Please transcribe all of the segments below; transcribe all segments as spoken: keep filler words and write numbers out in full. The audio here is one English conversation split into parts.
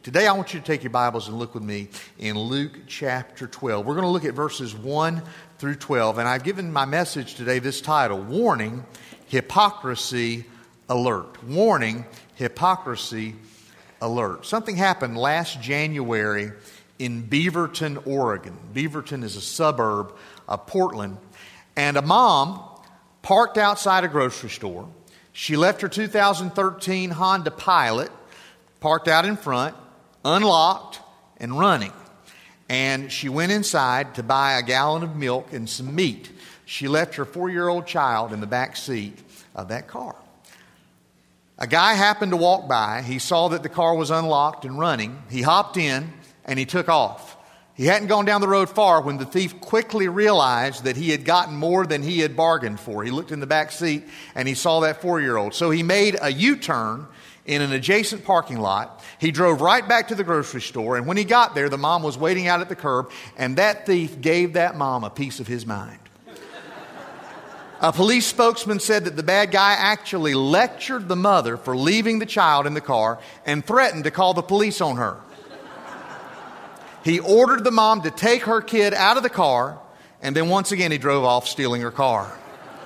Today I want you to take your Bibles and look with me in Luke chapter twelve. We're going to look at verses one through twelve, and I've given my message today this title, Warning, Hypocrisy Alert. Warning, Hypocrisy Alert. Something happened last January in Beaverton, Oregon. Beaverton is a suburb of Portland, and a mom parked outside a grocery store. She left her two thousand thirteen Honda Pilot parked out in front, unlocked and running. And she went inside to buy a gallon of milk and some meat. She left her four-year-old child in the back seat of that car. A guy happened to walk by. He saw that the car was unlocked and running. He hopped in and he took off. He hadn't gone down the road far when the thief quickly realized that he had gotten more than he had bargained for. He looked in the back seat and he saw that four-year-old. So he made a U-turn in an adjacent parking lot. He drove right back to the grocery store, and when he got there, the mom was waiting out at the curb, and that thief gave that mom a piece of his mind. A police spokesman said that the bad guy actually lectured the mother for leaving the child in the car and threatened to call the police on her. He ordered the mom to take her kid out of the car, and then once again he drove off, stealing her car.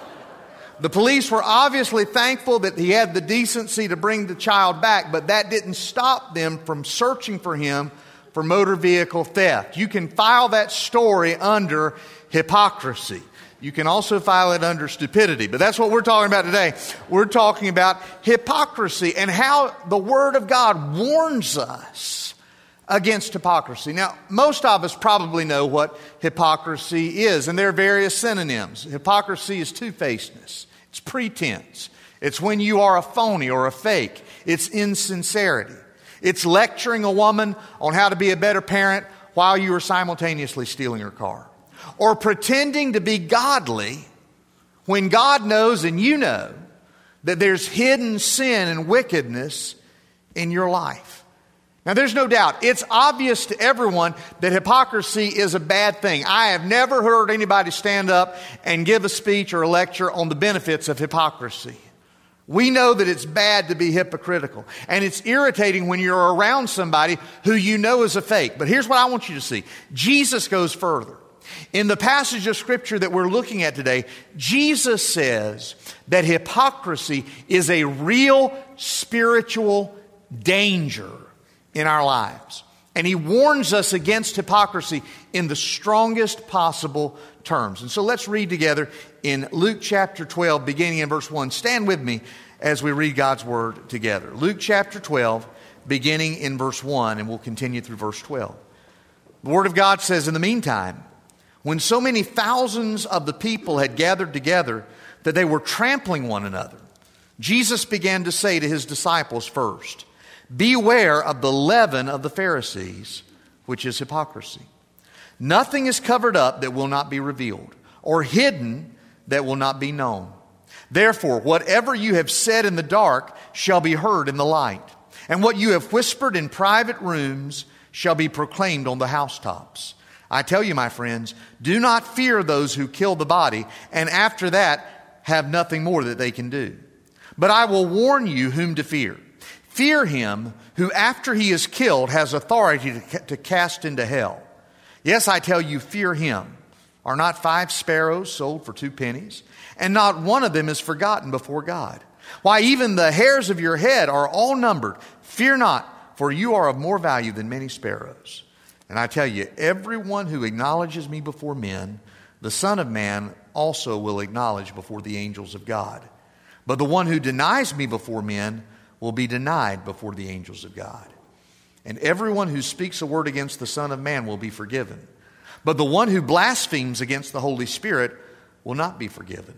The police were obviously thankful that he had the decency to bring the child back, but that didn't stop them from searching for him for motor vehicle theft. You can file that story under hypocrisy. You can also file it under stupidity, but that's what we're talking about today. We're talking about hypocrisy and how the Word of God warns us against hypocrisy. Now, most of us probably know what hypocrisy is, and there are various synonyms. Hypocrisy is two-facedness. It's pretense. It's when you are a phony or a fake. It's insincerity. It's lecturing a woman on how to be a better parent while you are simultaneously stealing her car. Or pretending to be godly when God knows and you know that there's hidden sin and wickedness in your life. Now, there's no doubt, it's obvious to everyone that hypocrisy is a bad thing. I have never heard anybody stand up and give a speech or a lecture on the benefits of hypocrisy. We know that it's bad to be hypocritical, and it's irritating when you're around somebody who you know is a fake. But here's what I want you to see. Jesus goes further. In the passage of Scripture that we're looking at today, Jesus says that hypocrisy is a real spiritual danger in our lives. And he warns us against hypocrisy in the strongest possible terms. And so let's read together in Luke chapter twelve, beginning in verse one. Stand with me as we read God's Word together. Luke chapter twelve, beginning in verse one, and we'll continue through verse twelve. The Word of God says, "In the meantime, when so many thousands of the people had gathered together that they were trampling one another, Jesus began to say to his disciples first, 'Beware of the leaven of the Pharisees, which is hypocrisy. Nothing is covered up that will not be revealed, or hidden that will not be known. Therefore, whatever you have said in the dark shall be heard in the light, and what you have whispered in private rooms shall be proclaimed on the housetops. I tell you, my friends, do not fear those who kill the body, and after that have nothing more that they can do. But I will warn you whom to fear. Fear him who, after he is killed, has authority to, to cast into hell. Yes, I tell you, fear him. Are not five sparrows sold for two pennies? And not one of them is forgotten before God. Why, even the hairs of your head are all numbered. Fear not, for you are of more value than many sparrows. And I tell you, everyone who acknowledges me before men, the Son of Man also will acknowledge before the angels of God. But the one who denies me before men will be denied before the angels of God. And everyone who speaks a word against the Son of Man will be forgiven. But the one who blasphemes against the Holy Spirit will not be forgiven.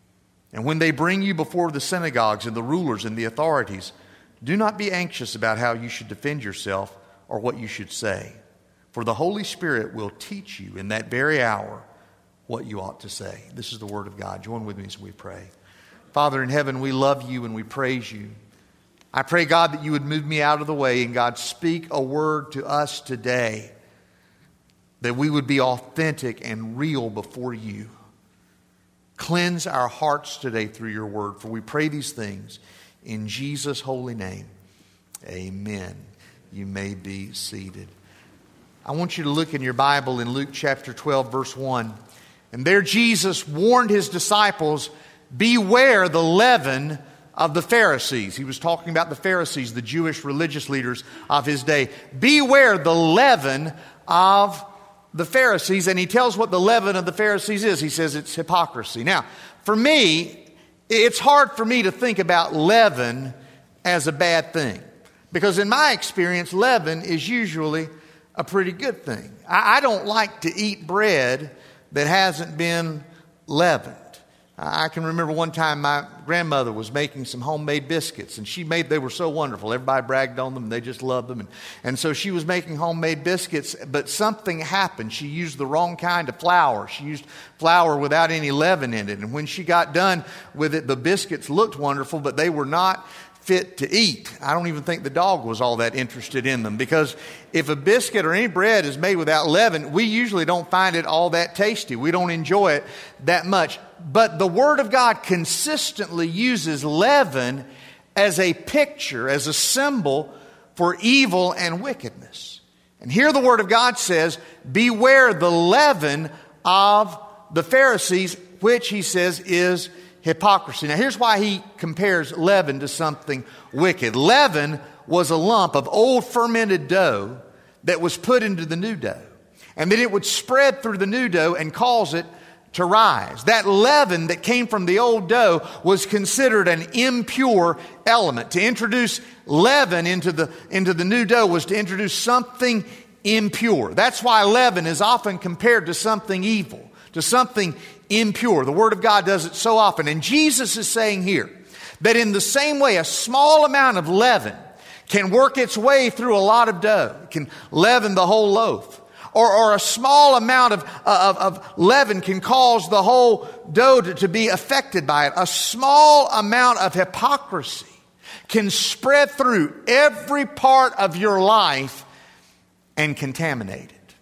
And when they bring you before the synagogues and the rulers and the authorities, do not be anxious about how you should defend yourself or what you should say. For the Holy Spirit will teach you in that very hour what you ought to say." This is the word of God. Join with me as we pray. Father in heaven, we love you and we praise you. I pray, God, that you would move me out of the way and, God, speak a word to us today, that we would be authentic and real before you. Cleanse our hearts today through your word, for we pray these things in Jesus' holy name. Amen. You may be seated. I want you to look in your Bible in Luke chapter twelve, verse one. And there Jesus warned his disciples, beware the leaven of the Pharisees. He was talking about the Pharisees, the Jewish religious leaders of his day. Beware the leaven of the Pharisees. And he tells what the leaven of the Pharisees is. He says it's hypocrisy. Now, for me, it's hard for me to think about leaven as a bad thing. Because in my experience, leaven is usually a pretty good thing. I, I don't like to eat bread that hasn't been leavened. I can remember one time my grandmother was making some homemade biscuits, and she made, they were so wonderful. Everybody bragged on them, and they just loved them. And, and so she was making homemade biscuits, but something happened. She used the wrong kind of flour. She used flour without any leaven in it. And when she got done with it, the biscuits looked wonderful, but they were not fit to eat. I don't even think the dog was all that interested in them, because if a biscuit or any bread is made without leaven, we usually don't find it all that tasty. We don't enjoy it that much. But the Word of God consistently uses leaven as a picture, as a symbol for evil and wickedness. And here the Word of God says, beware the leaven of the Pharisees, which he says is hypocrisy. Now here's why he compares leaven to something wicked. Leaven was a lump of old fermented dough that was put into the new dough. And then it would spread through the new dough and cause it to rise. That leaven that came from the old dough was considered an impure element. To introduce leaven into the, into the new dough was to introduce something impure. That's why leaven is often compared to something evil, to something impure. The Word of God does it so often. And Jesus is saying here that in the same way, a small amount of leaven can work its way through a lot of dough. It can leaven the whole loaf. Or, or a small amount of, of, of leaven can cause the whole dough to, to be affected by it. A small amount of hypocrisy can spread through every part of your life and contaminate it.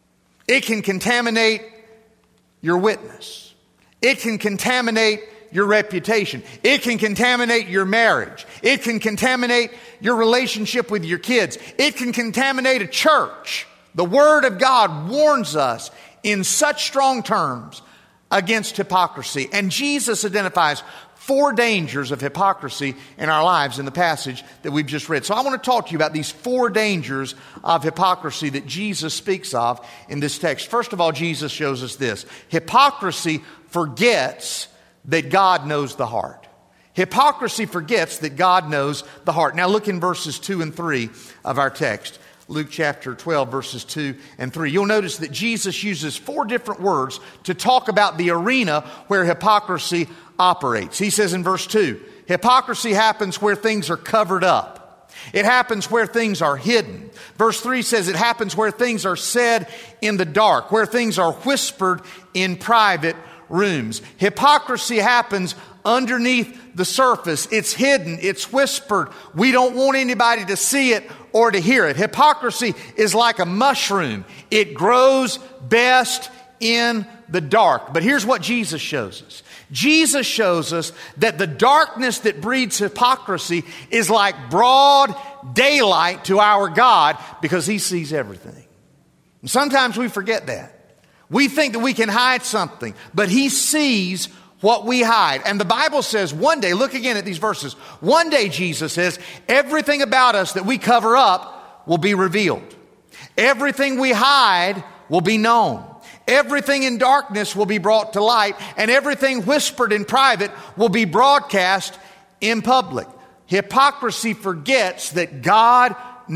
It can contaminate your witness. It can contaminate your reputation. It can contaminate your marriage. It can contaminate your relationship with your kids. It can contaminate a church. The Word of God warns us in such strong terms against hypocrisy. And Jesus identifies four dangers of hypocrisy in our lives in the passage that we've just read. So I want to talk to you about these four dangers of hypocrisy that Jesus speaks of in this text. First of all, Jesus shows us this. Hypocrisy forgets that God knows the heart. Hypocrisy forgets that God knows the heart. Now look in verses two and three of our text. Luke chapter twelve, verses two and three. You'll notice that Jesus uses four different words to talk about the arena where hypocrisy operates. He says in verse two, hypocrisy happens where things are covered up. It happens where things are hidden. Verse three says it happens where things are said in the dark, where things are whispered in private rooms. Hypocrisy happens underneath the surface. It's hidden. It's whispered. We don't want anybody to see it or to hear it. Hypocrisy is like a mushroom. It grows best in the dark. But here's what Jesus shows us. Jesus shows us that the darkness that breeds hypocrisy is like broad daylight to our God, because He sees everything. And sometimes we forget that. We think that we can hide something, but He sees what we hide. And the Bible says one day, look again at these verses, one day Jesus says, everything about us that we cover up will be revealed. Everything we hide will be known. Everything in darkness will be brought to light, and everything whispered in private will be broadcast in public. Hypocrisy forgets that God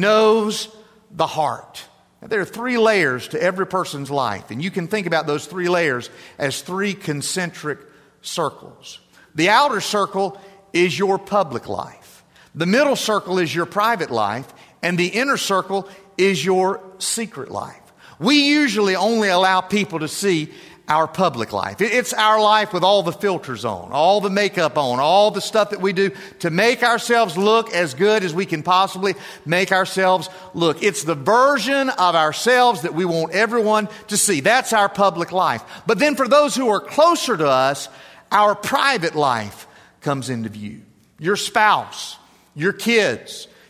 knows the heart. Now, there are three layers to every person's life, and you can think about those three layers as three concentric circles. The outer circle is your public life. The middle circle is your private life, and the inner circle is your secret life. We usually only allow people to see our public life. It's our life with all the filters on, all the makeup on, all the stuff that we do to make ourselves look as good as we can possibly make ourselves look. It's the version of ourselves that we want everyone to see. That's our public life. But then for those who are closer to us, our private life comes into view. Your spouse, your kids,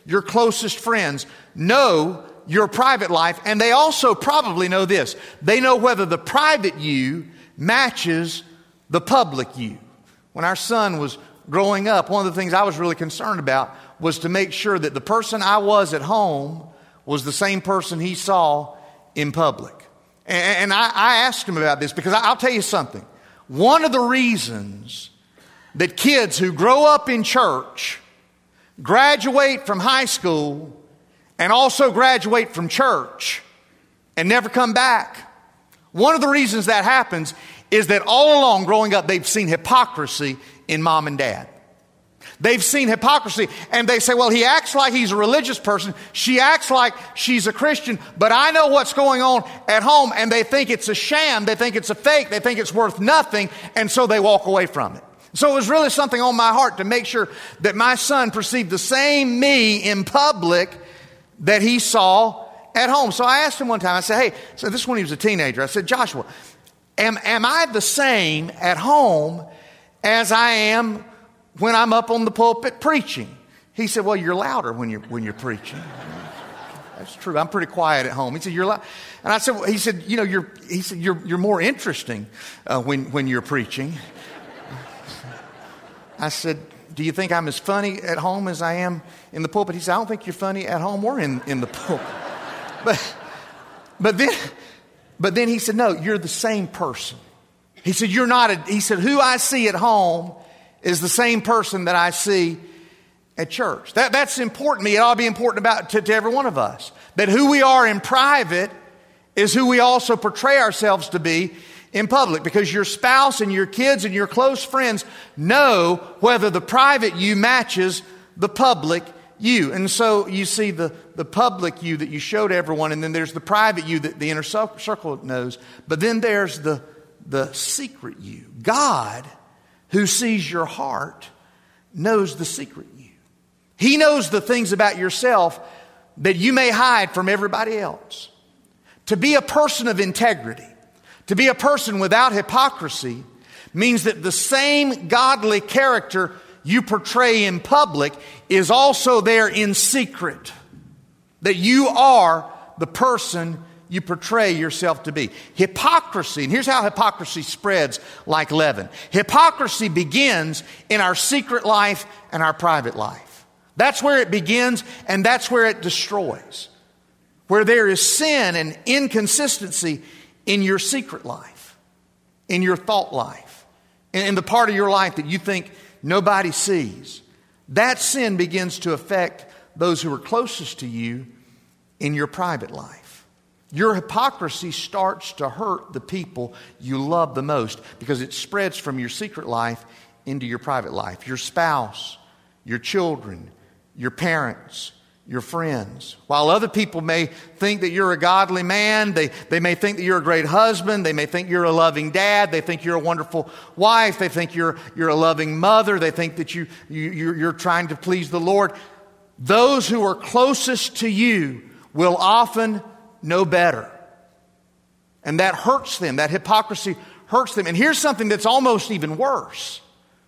your closest friends know your private life, and they also probably know this. They know whether the private you matches the public you. When our son was growing up, one of the things I was really concerned about was to make sure that the person I was at home was the same person he saw in public. And I, I asked him about this because I'll tell you something. One of the reasons that kids who grow up in church, graduate from high school, and also graduate from church and never come back, one of the reasons that happens is that all along growing up, they've seen hypocrisy in mom and dad. They've seen hypocrisy, and they say, well, he acts like he's a religious person. She acts like she's a Christian, but I know what's going on at home, and they think it's a sham. They think it's a fake. They think it's worth nothing, and so they walk away from it. So it was really something on my heart to make sure that my son perceived the same me in public that he saw at home. So I asked him one time, I said, hey, so this is when he was a teenager. I said, Joshua, am, am I the same at home as I am when I'm up on the pulpit preaching? He said, well, you're louder when you're, when you're preaching. That's true. I'm pretty quiet at home. He said, you're loud. And I said, well, he said, you know, you're, he said, you're, you're more interesting uh, when, when you're preaching. I said, do you think I'm as funny at home as I am in the pulpit? He said, I don't think you're funny at home or in, in the pulpit. But, but then, but then he said, no, you're the same person. He said, you're not a, he said, who I see at home is the same person that I see at church. That, that's important to me. It ought to be important about to, to every one of us. That who we are in private is who we also portray ourselves to be in public, because your spouse and your kids and your close friends know whether the private you matches the public you. And so you see the, the public you that you show to everyone, and then there's the private you that the inner circle knows. But then there's the, the secret you. God, who sees your heart, knows the secret you. He knows the things about yourself that you may hide from everybody else. To be a person of integrity, to be a person without hypocrisy, means that the same godly character you portray in public is also there in secret. That you are the person you portray yourself to be. Hypocrisy, and here's how hypocrisy spreads like leaven. Hypocrisy begins in our secret life and our private life. That's where it begins, and that's where it destroys. Where there is sin and inconsistency in your secret life, in your thought life, in the part of your life that you think nobody sees, that sin begins to affect those who are closest to you in your private life. Your hypocrisy starts to hurt the people you love the most because it spreads from your secret life into your private life. Your spouse, your children, your parents, your friends. While other people may think that you're a godly man, they, they may think that you're a great husband, they may think you're a loving dad, they think you're a wonderful wife, they think you're, you're a loving mother, they think that you, you, you're, you're trying to please the Lord. Those who are closest to you will often know better. And that hurts them. That hypocrisy hurts them. And here's something that's almost even worse.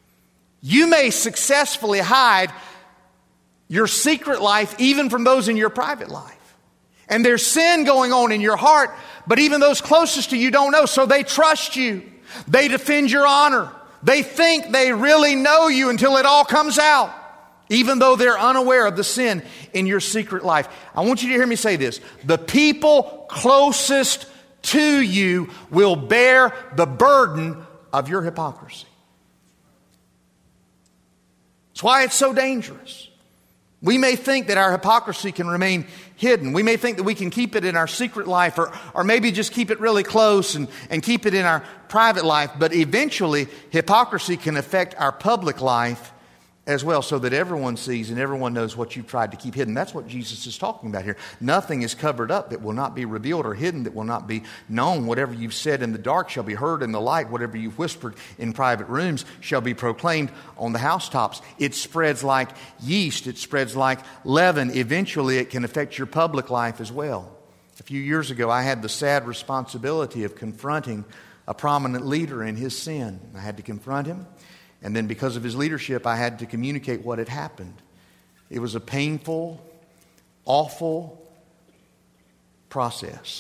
You may successfully hide your secret life even from those in your private life. And there's sin going on in your heart, but even those closest to you don't know. So they trust you. They defend your honor. They think they really know you until it all comes out, even though they're unaware of the sin in your secret life. I want you to hear me say this. The people closest to you will bear the burden of your hypocrisy. That's why it's so dangerous. We may think that our hypocrisy can remain hidden. We may think that we can keep it in our secret life, or, or maybe just keep it really close and, and keep it in our private life. But eventually, hypocrisy can affect our public life as well, so that everyone sees and everyone knows what you've tried to keep hidden. That's what Jesus is talking about here. Nothing is covered up that will not be revealed, or hidden that will not be known. Whatever you've said in the dark shall be heard in the light. Whatever you've whispered in private rooms shall be proclaimed on the housetops. It spreads like yeast. It spreads like leaven. Eventually, it can affect your public life as well. A few years ago, I had the sad responsibility of confronting a prominent leader in his sin. I had to confront him. And then because of his leadership, I had to communicate what had happened. It was a painful awful process.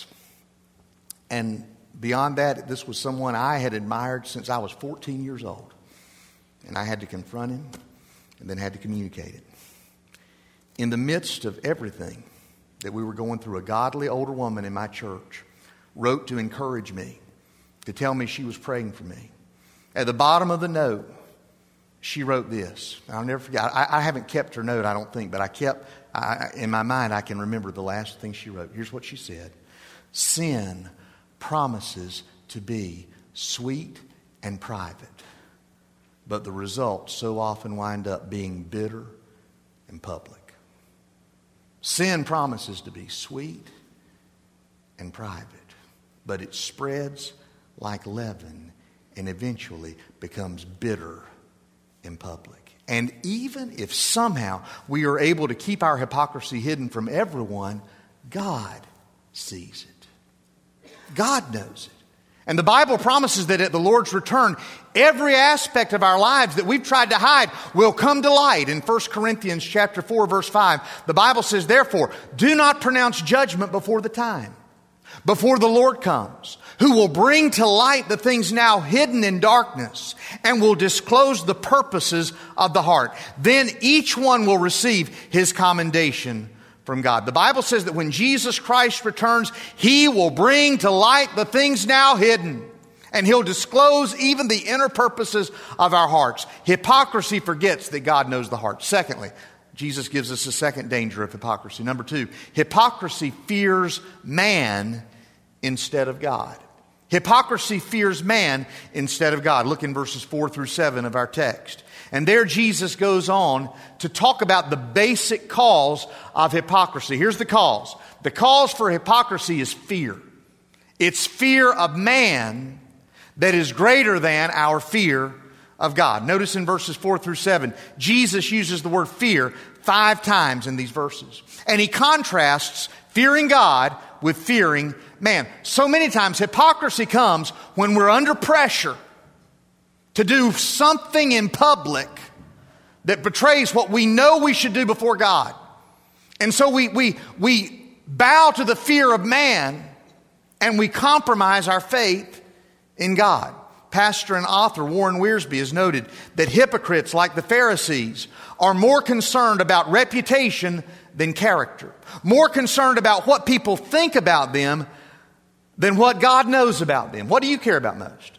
And beyond that, this was someone I had admired since I was fourteen years old. And I had to confront him and then had to communicate it. In the midst of everything that we were going through, a godly older woman in my church wrote to encourage me, to tell me she was praying for me. At the bottom of the note, she wrote this. I'll never forget. I, I haven't kept her note, I don't think, but I kept, I, in my mind, I can remember the last thing she wrote. Here's what she said. Sin promises to be sweet and private, but the results so often wind up being bitter and public. Sin promises to be sweet and private, but it spreads like leaven and eventually becomes bitter in public. And even if somehow we are able to keep our hypocrisy hidden from everyone, God sees it. God knows it. And the Bible promises that at the Lord's return, every aspect of our lives that we've tried to hide will come to light. In First Corinthians chapter four, verse five, the Bible says, therefore, do not pronounce judgment before the time, before the Lord comes, who will bring to light the things now hidden in darkness and will disclose the purposes of the heart. Then each one will receive his commendation from God. The Bible says that when Jesus Christ returns, he will bring to light the things now hidden, and he'll disclose even the inner purposes of our hearts. Hypocrisy forgets that God knows the heart. Secondly, Jesus gives us a second danger of hypocrisy. Number two, hypocrisy fears man instead of God. Hypocrisy fears man instead of God. Look in verses four through seven of our text. And there Jesus goes on to talk about the basic cause of hypocrisy. Here's the cause. The cause for hypocrisy is fear. It's fear of man that is greater than our fear of God. Notice in verses four through seven, Jesus uses the word fear five times in these verses. And he contrasts fearing God with fearing man. So many times hypocrisy comes when we're under pressure to do something in public that betrays what we know we should do before God. And so we, we, we bow to the fear of man and we compromise our faith in God. Pastor and author Warren Wiersbe has noted that hypocrites like the Pharisees are more concerned about reputation than character. More concerned about what people think about them than what God knows about them. What do you care about most?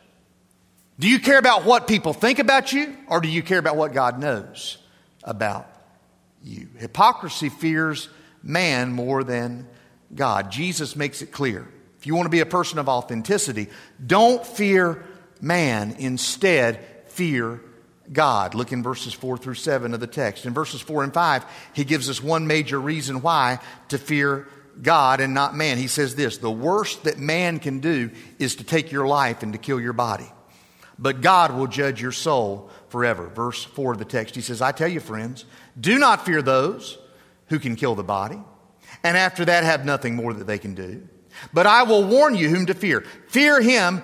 Do you care about what people think about you, or do you care about what God knows about you? Hypocrisy fears man more than God. Jesus makes it clear. If you want to be a person of authenticity, don't fear man. Instead, fear God. Look in verses four through seven of the text. In verses four and five, he gives us one major reason why to fear God and not man. He says this, the worst that man can do is to take your life and to kill your body. But God will judge your soul forever. Verse four of the text, he says, I tell you, friends, do not fear those who can kill the body, and after that have nothing more that they can do. But I will warn you whom to fear. Fear him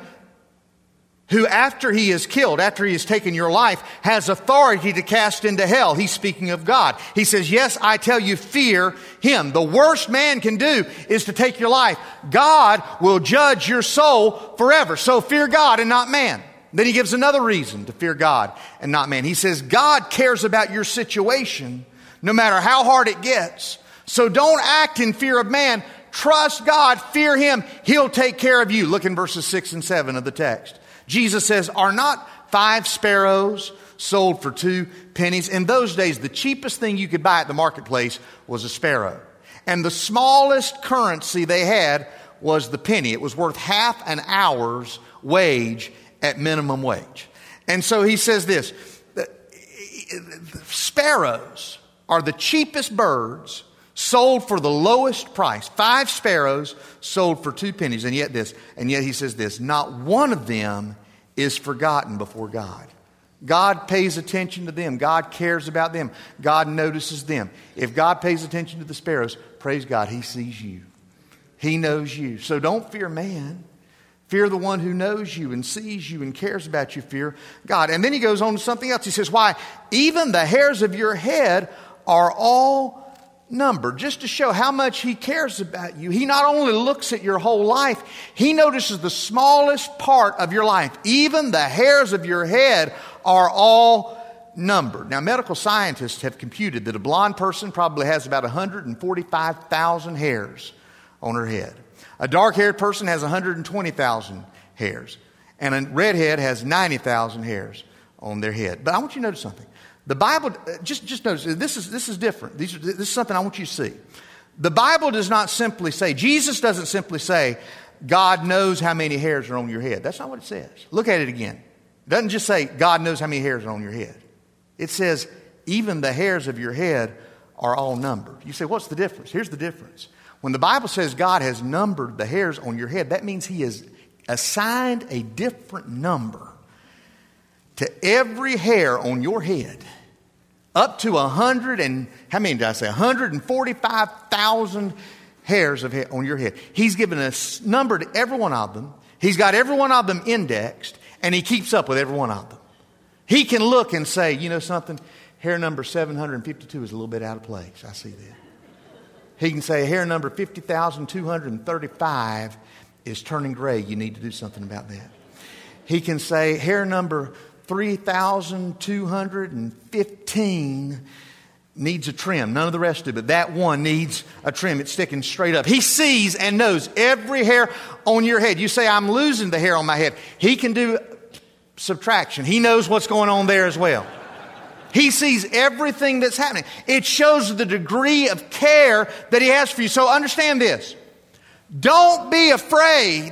who after he is killed, after he has taken your life, has authority to cast into hell. He's speaking of God. He says, yes, I tell you, fear him. The worst man can do is to take your life. God will judge your soul forever. So fear God and not man. Then he gives another reason to fear God and not man. He says, God cares about your situation no matter how hard it gets. So don't act in fear of man. Trust God, fear him. He'll take care of you. Look in verses six and seven of the text. Jesus says, are not five sparrows sold for two pennies? In those days, the cheapest thing you could buy at the marketplace was a sparrow. And the smallest currency they had was the penny. It was worth half an hour's wage at minimum wage. And so he says this, sparrows are the cheapest birds sold for the lowest price. Five sparrows sold for two pennies. And yet this, and yet he says this, not one of them is forgotten before God. God pays attention to them. God cares about them. God notices them. If God pays attention to the sparrows, praise God, he sees you. He knows you. So don't fear man. Fear the one who knows you and sees you and cares about you. Fear God. And then he goes on to something else. He says, why? Even the hairs of your head are all numbered, just to show how much He cares about you. He not only looks at your whole life, He notices the smallest part of your life. Even the hairs of your head are all numbered. Now, medical scientists have computed that a blonde person probably has about one hundred forty-five thousand hairs on her head. A dark-haired person has one hundred twenty thousand hairs. And a redhead has ninety thousand hairs on their head. But I want you to notice something. The Bible, just, just notice, this is, this is different. These are, this is something I want you to see. The Bible does not simply say, Jesus doesn't simply say, God knows how many hairs are on your head. That's not what it says. Look at it again. It doesn't just say, God knows how many hairs are on your head. It says, even the hairs of your head are all numbered. You say, what's the difference? Here's the difference. When the Bible says God has numbered the hairs on your head, that means He has assigned a different number to every hair on your head, up to a hundred and, how many did I say? one hundred forty-five thousand hairs of hair on your head. He's given a number to every one of them. He's got every one of them indexed, and He keeps up with every one of them. He can look and say, you know something? Hair number seven hundred fifty-two is a little bit out of place. I see that. He can say, hair number fifty thousand two hundred thirty-five is turning gray. You need to do something about that. He can say, hair number three thousand two hundred fifteen needs a trim. None of the rest do, but that one needs a trim. It's sticking straight up. He sees and knows every hair on your head. You say, I'm losing the hair on my head. He can do subtraction. He knows what's going on there as well. He sees everything that's happening. It shows the degree of care that He has for you. So understand this. Don't be afraid.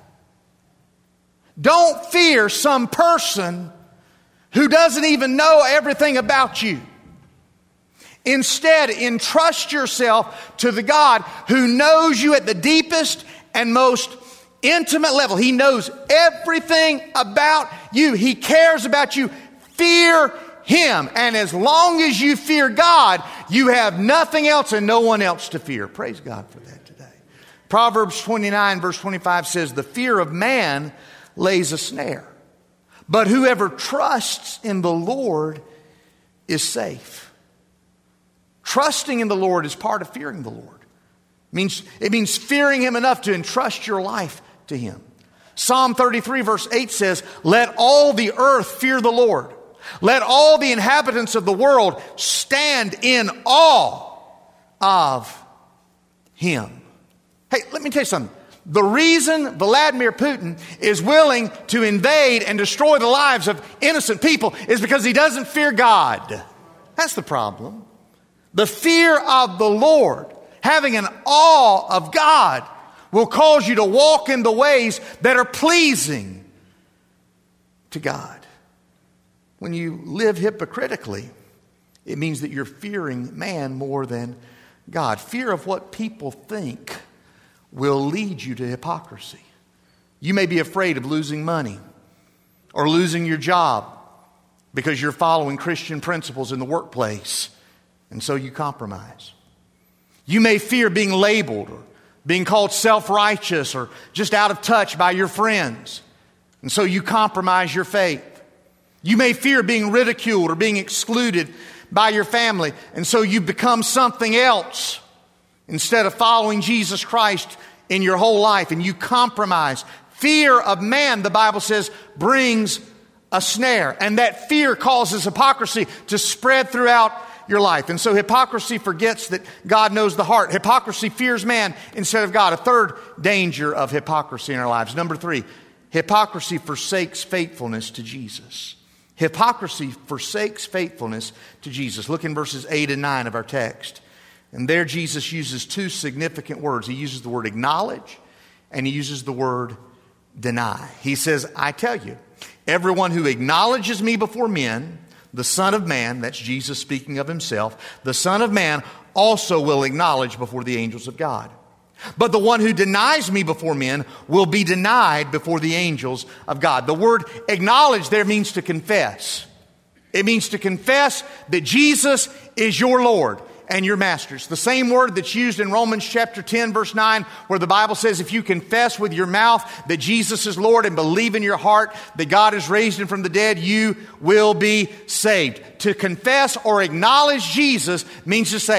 Don't fear some person who doesn't even know everything about you. Instead, entrust yourself to the God who knows you at the deepest and most intimate level. He knows everything about you. He cares about you. Fear Him. And as long as you fear God, you have nothing else and no one else to fear. Praise God for that today. Proverbs twenty-nine verse twenty-five says, the fear of man lays a snare, but whoever trusts in the Lord is safe. Trusting in the Lord is part of fearing the Lord. It means, it means fearing Him enough to entrust your life to Him. Psalm thirty-three verse eight says, let all the earth fear the Lord. Let all the inhabitants of the world stand in awe of Him. Hey, let me tell you something. The reason Vladimir Putin is willing to invade and destroy the lives of innocent people is because he doesn't fear God. That's the problem. The fear of the Lord, having an awe of God, will cause you to walk in the ways that are pleasing to God. When you live hypocritically, it means that you're fearing man more than God. Fear of what people think will lead you to hypocrisy. You may be afraid of losing money or losing your job because you're following Christian principles in the workplace, and so you compromise. You may fear being labeled or being called self-righteous or just out of touch by your friends, and so you compromise your faith. You may fear being ridiculed or being excluded by your family, and so you become something else instead of following Jesus Christ in your whole life, and you compromise. Fear of man, the Bible says, brings a snare, and that fear causes hypocrisy to spread throughout your life. And so hypocrisy forgets that God knows the heart. Hypocrisy fears man instead of God. A third danger of hypocrisy in our lives. Number three, hypocrisy forsakes faithfulness to Jesus. Hypocrisy forsakes faithfulness to Jesus. Look in verses eight and nine of our text. And there Jesus uses two significant words. He uses the word acknowledge and he uses the word deny. He says, I tell you, everyone who acknowledges me before men, the Son of Man, that's Jesus speaking of Himself, the Son of Man also will acknowledge before the angels of God. But the one who denies me before men will be denied before the angels of God. The word acknowledge there means to confess. It means to confess that Jesus is your Lord and your master. It's the same word that's used in Romans chapter ten, verse nine, where the Bible says, if you confess with your mouth that Jesus is Lord and believe in your heart that God has raised Him from the dead, you will be saved. To confess or acknowledge Jesus means to say,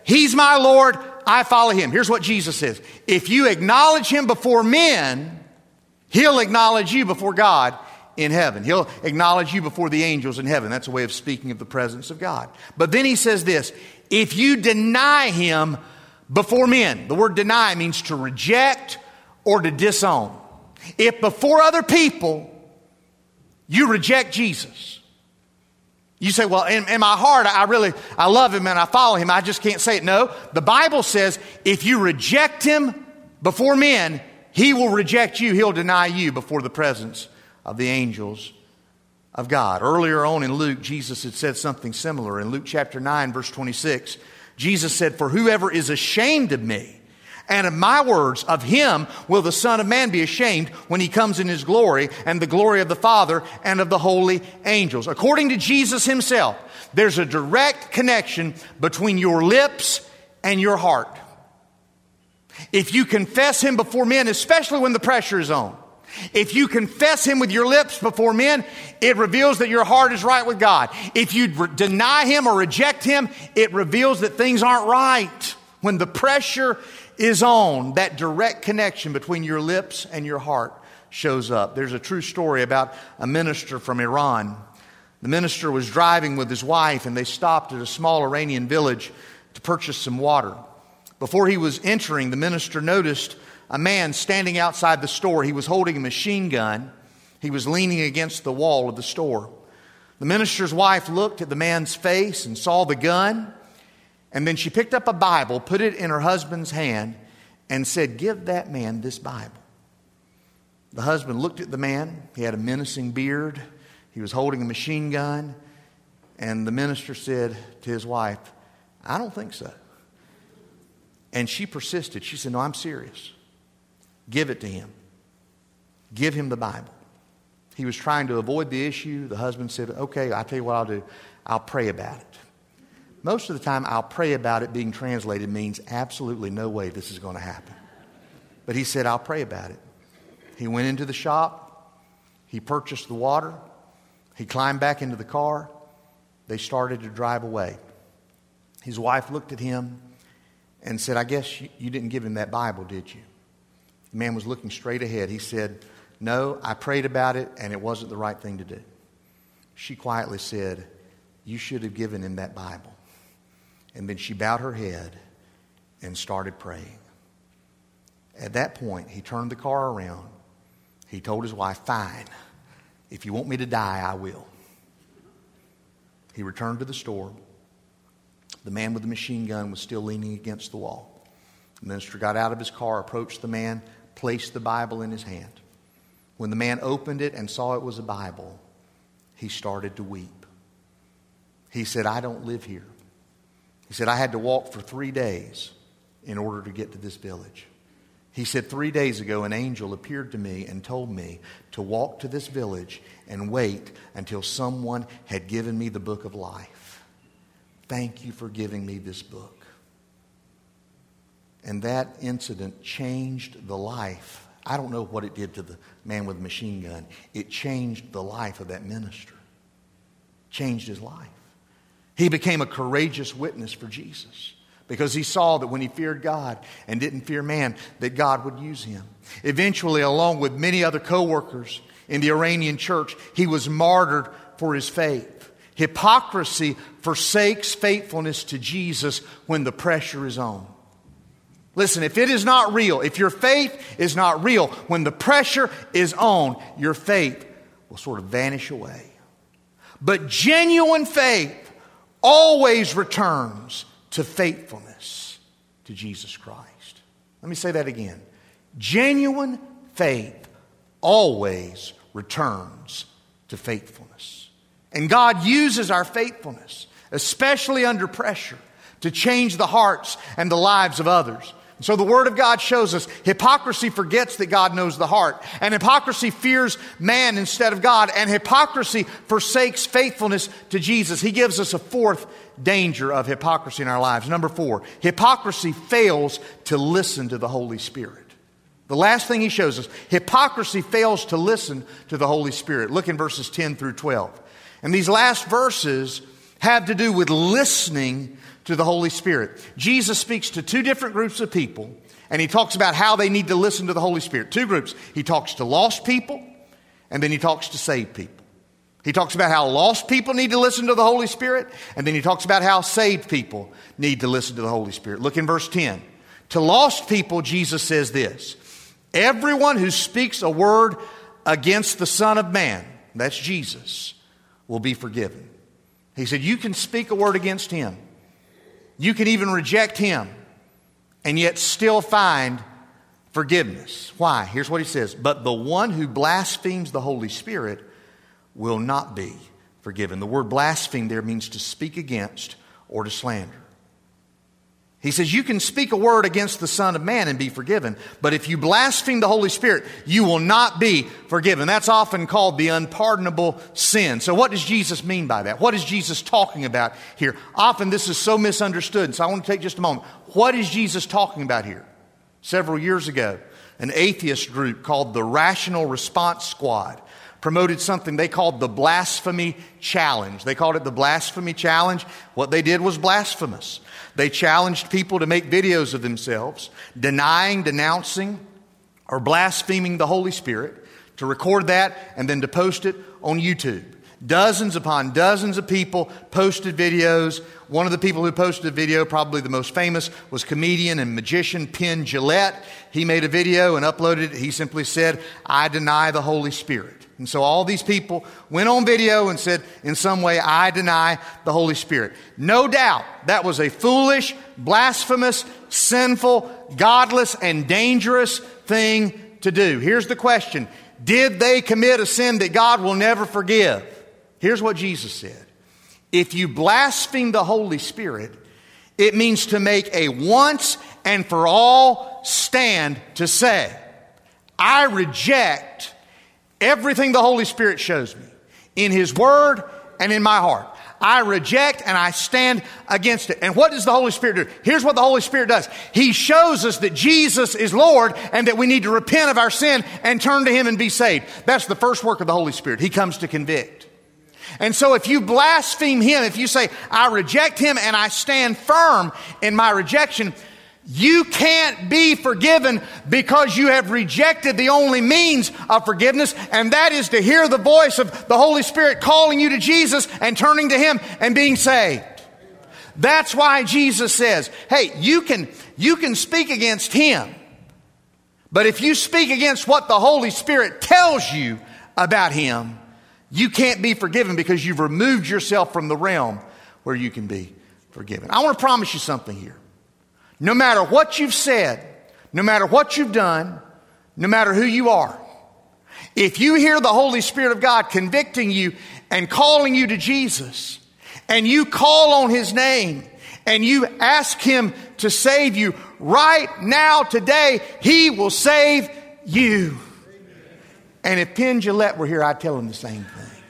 He's my Lord, I follow him. Here's what Jesus says. If you acknowledge him before men, he'll acknowledge you before God in heaven. He'll acknowledge you before the angels in heaven. That's a way of speaking of the presence of God. But then he says this, if you deny him before men, the word deny means to reject or to disown. If before other people you reject Jesus, you say, well, in, in my heart, I really, I love him and I follow him. I just can't say it. No, the Bible says if you reject him before men, he will reject you. He'll deny you before the presence of the angels of God. Earlier on in Luke, Jesus had said something similar. In Luke chapter nine, verse twenty-six, Jesus said, for whoever is ashamed of me and of my words, of him will the Son of Man be ashamed when he comes in his glory and the glory of the Father and of the holy angels. According to Jesus himself, there's a direct connection between your lips and your heart. If you confess him before men, especially when the pressure is on, if you confess him with your lips before men, it reveals that your heart is right with God. If you re- deny him or reject him, it reveals that things aren't right. When the pressure is on, that direct connection between your lips and your heart shows up. There's a true story about a minister from Iran. The minister was driving with his wife and they stopped at a small Iranian village to purchase some water. Before he was entering, the minister noticed a man standing outside the store. He was holding a machine gun. He was leaning against the wall of the store. The minister's wife looked at the man's face and saw the gun. And then she picked up a Bible, put it in her husband's hand, and said, give that man this Bible. The husband looked at the man. He had a menacing beard. He was holding a machine gun. And the minister said to his wife, I don't think so. And she persisted. She said, no, I'm serious. Give it to him. Give him the Bible. He was trying to avoid the issue. The husband said, okay, I'll tell you what I'll do. I'll pray about it. Most of the time, I'll pray about it being translated means absolutely no way this is going to happen. But he said, I'll pray about it. He went into the shop. He purchased the water. He climbed back into the car. They started to drive away. His wife looked at him and said, I guess you, you didn't give him that Bible, did you? The man was looking straight ahead. He said, no, I prayed about it and it wasn't the right thing to do. She quietly said, you should have given him that Bible. And then she bowed her head and started praying. At that point, he turned the car around. He told his wife, fine, if you want me to die, I will. He returned to the store. The man with the machine gun was still leaning against the wall. The minister got out of his car, approached the man, placed the Bible in his hand. When the man opened it and saw it was a Bible, he started to weep. He said, I don't live here. He said, I had to walk for three days in order to get to this village. He said, three days ago, an angel appeared to me and told me to walk to this village and wait until someone had given me the book of life. Thank you for giving me this book. And that incident changed the life. I don't know what it did to the man with the machine gun. It changed the life of that minister. Changed his life. He became a courageous witness for Jesus because he saw that when he feared God and didn't fear man, that God would use him. Eventually, along with many other co-workers in the Iranian church, he was martyred for his faith. Hypocrisy forsakes faithfulness to Jesus when the pressure is on. Listen, if it is not real, if your faith is not real, when the pressure is on, your faith will sort of vanish away. But genuine faith always returns to faithfulness to Jesus Christ. Let me say that again. Genuine faith always returns to faithfulness. And God uses our faithfulness, especially under pressure, to change the hearts and the lives of others. So the Word of God shows us hypocrisy forgets that God knows the heart. And hypocrisy fears man instead of God. And hypocrisy forsakes faithfulness to Jesus. He gives us a fourth danger of hypocrisy in our lives. Number four, hypocrisy fails to listen to the Holy Spirit. The last thing he shows us, hypocrisy fails to listen to the Holy Spirit. Look in verses ten through twelve. And these last verses have to do with listening to the Holy Spirit. Jesus speaks to two different groups of people, and he talks about how they need to listen to the Holy Spirit. Two groups. He talks to lost people, and then he talks to saved people. He talks about how lost people need to listen to the Holy Spirit, and then he talks about how saved people need to listen to the Holy Spirit. Look in verse ten. To lost people, Jesus says this: everyone who speaks a word against the Son of Man, that's Jesus, will be forgiven. He said, you can speak a word against him. You can even reject him and yet still find forgiveness. Why? Here's what he says. But the one who blasphemes the Holy Spirit will not be forgiven. The word blaspheme there means to speak against or to slander. He says you can speak a word against the Son of Man and be forgiven, but if you blaspheme the Holy Spirit, you will not be forgiven. That's often called the unpardonable sin. So what does Jesus mean by that? What is Jesus talking about here? Often this is so misunderstood, so I want to take just a moment. What is Jesus talking about here? Several years ago, an atheist group called the Rational Response Squad promoted something they called the Blasphemy Challenge. They called it the Blasphemy Challenge. What they did was blasphemous. They challenged people to make videos of themselves, denying, denouncing, or blaspheming the Holy Spirit, to record that and then to post it on YouTube. Dozens upon dozens of people posted videos. One of the people who posted a video, probably the most famous, was comedian and magician Penn Jillette. He made a video and uploaded it. He simply said, I deny the Holy Spirit. And so all these people went on video and said, in some way, I deny the Holy Spirit. No doubt that was a foolish, blasphemous, sinful, godless, and dangerous thing to do. Here's the question. Did they commit a sin that God will never forgive? Here's what Jesus said. If you blaspheme the Holy Spirit, it means to make a once and for all stand to say, I reject everything the Holy Spirit shows me in His Word and in my heart. I reject and I stand against it. And what does the Holy Spirit do? Here's what the Holy Spirit does. He shows us that Jesus is Lord and that we need to repent of our sin and turn to Him and be saved. That's the first work of the Holy Spirit. He comes to convict. And so if you blaspheme Him, if you say, I reject Him and I stand firm in my rejection, you can't be forgiven because you have rejected the only means of forgiveness, and that is to hear the voice of the Holy Spirit calling you to Jesus and turning to Him and being saved. That's why Jesus says, hey, you can, you can speak against Him, but if you speak against what the Holy Spirit tells you about Him, you can't be forgiven because you've removed yourself from the realm where you can be forgiven. I want to promise you something here. No matter what you've said, no matter what you've done, no matter who you are, if you hear the Holy Spirit of God convicting you and calling you to Jesus, and you call on His name, and you ask Him to save you, right now, today, He will save you. And if Penn Jillette were here, I'd tell him the same thing.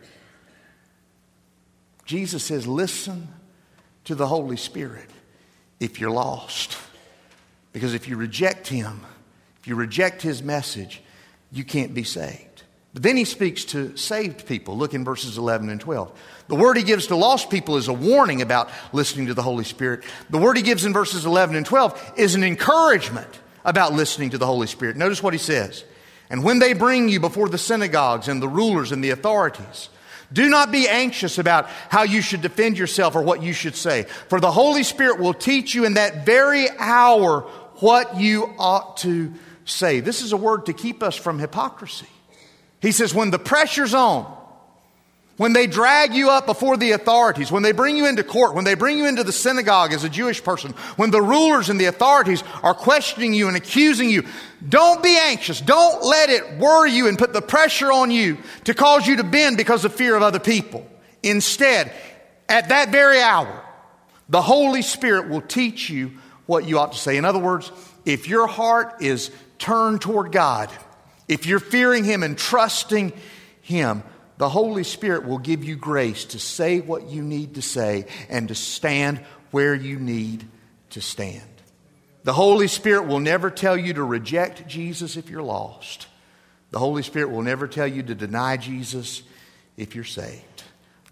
Jesus says, listen to the Holy Spirit if you're lost. Because if you reject Him, if you reject His message, you can't be saved. But then He speaks to saved people. Look in verses eleven and twelve. The word He gives to lost people is a warning about listening to the Holy Spirit. The word He gives in verses eleven and twelve is an encouragement about listening to the Holy Spirit. Notice what He says. And when they bring you before the synagogues and the rulers and the authorities, do not be anxious about how you should defend yourself or what you should say. For the Holy Spirit will teach you in that very hour what you ought to say. This is a word to keep us from hypocrisy. He says when the pressure's on, when they drag you up before the authorities, when they bring you into court, when they bring you into the synagogue as a Jewish person, when the rulers and the authorities are questioning you and accusing you, don't be anxious. Don't let it worry you and put the pressure on you to cause you to bend because of fear of other people. Instead, at that very hour, the Holy Spirit will teach you what you ought to say. In other words, if your heart is turned toward God, if you're fearing Him and trusting Him, the Holy Spirit will give you grace to say what you need to say and to stand where you need to stand. The Holy Spirit will never tell you to reject Jesus if you're lost. The Holy Spirit will never tell you to deny Jesus if you're saved.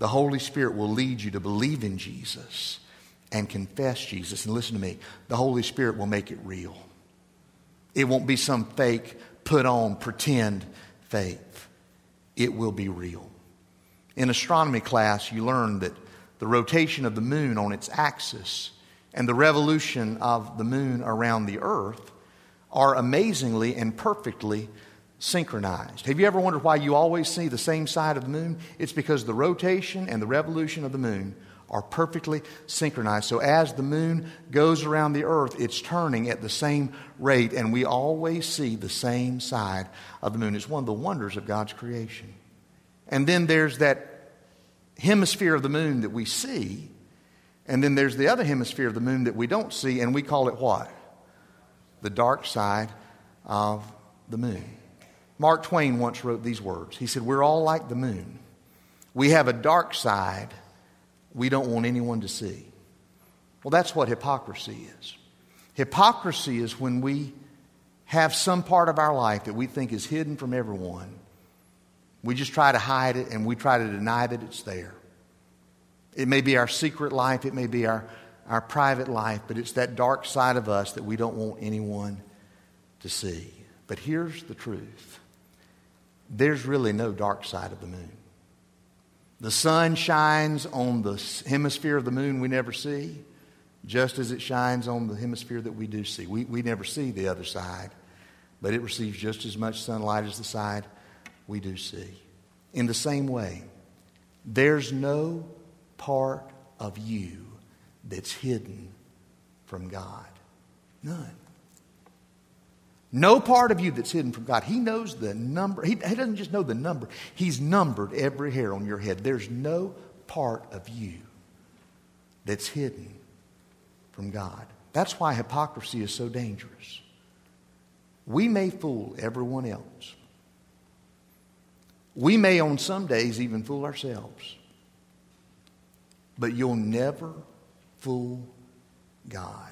The Holy Spirit will lead you to believe in Jesus and confess Jesus. And listen to me, the Holy Spirit will make it real. It won't be some fake, put on, pretend faith. It will be real. In astronomy class, you learn that the rotation of the moon on its axis and the revolution of the moon around the earth are amazingly and perfectly synchronized. Have you ever wondered why you always see the same side of the moon? It's because the rotation and the revolution of the moon are perfectly synchronized. So as the moon goes around the earth, it's turning at the same rate, and we always see the same side of the moon. It's one of the wonders of God's creation. And then there's that hemisphere of the moon that we see, and then there's the other hemisphere of the moon that we don't see, and we call it what? The dark side of the moon. Mark Twain once wrote these words. He said, "We're all like the moon. We have a dark side we don't want anyone to see." Well, that's what hypocrisy is. Hypocrisy is when we have some part of our life that we think is hidden from everyone. We just try to hide it, and we try to deny that it's there. It may be our secret life, it may be our, our private life, but it's that dark side of us that we don't want anyone to see. But here's the truth. There's really no dark side of the moon. The sun shines on the hemisphere of the moon we never see, just as it shines on the hemisphere that we do see. We, we never see the other side, but it receives just as much sunlight as the side we do see. In the same way, there's no part of you that's hidden from God. None. No part of you that's hidden from God. He knows the number. He, he doesn't just know the number. He's numbered every hair on your head. There's no part of you that's hidden from God. That's why hypocrisy is so dangerous. We may fool everyone else. We may on some days even fool ourselves. But you'll never fool God.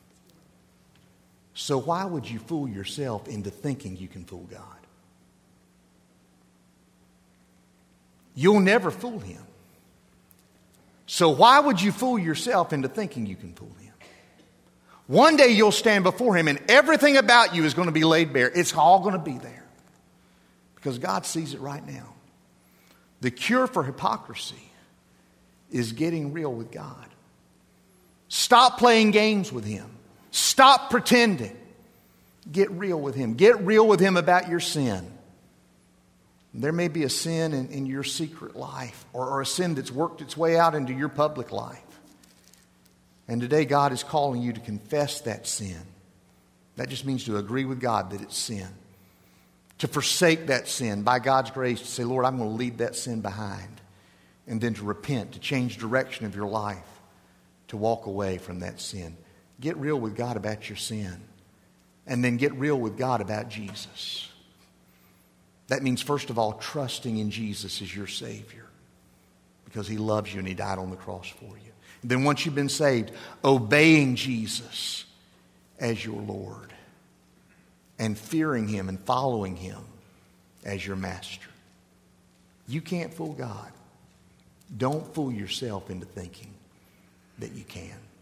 So why would you fool yourself into thinking you can fool God? You'll never fool Him. So why would you fool yourself into thinking you can fool Him? One day you'll stand before Him and everything about you is going to be laid bare. It's all going to be there. Because God sees it right now. The cure for hypocrisy is getting real with God. Stop playing games with Him. Stop pretending. Get real with Him. Get real with Him about your sin. There may be a sin in, in your secret life, or, or a sin that's worked its way out into your public life. And today God is calling you to confess that sin. That just means to agree with God that it's sin. To forsake that sin by God's grace, to say, Lord, I'm going to leave that sin behind. And then to repent, to change direction of your life, to walk away from that sin. Get real with God about your sin. And then get real with God about Jesus. That means, first of all, trusting in Jesus as your Savior. Because He loves you and He died on the cross for you. And then once you've been saved, obeying Jesus as your Lord. And fearing Him and following Him as your master. You can't fool God. Don't fool yourself into thinking that you can.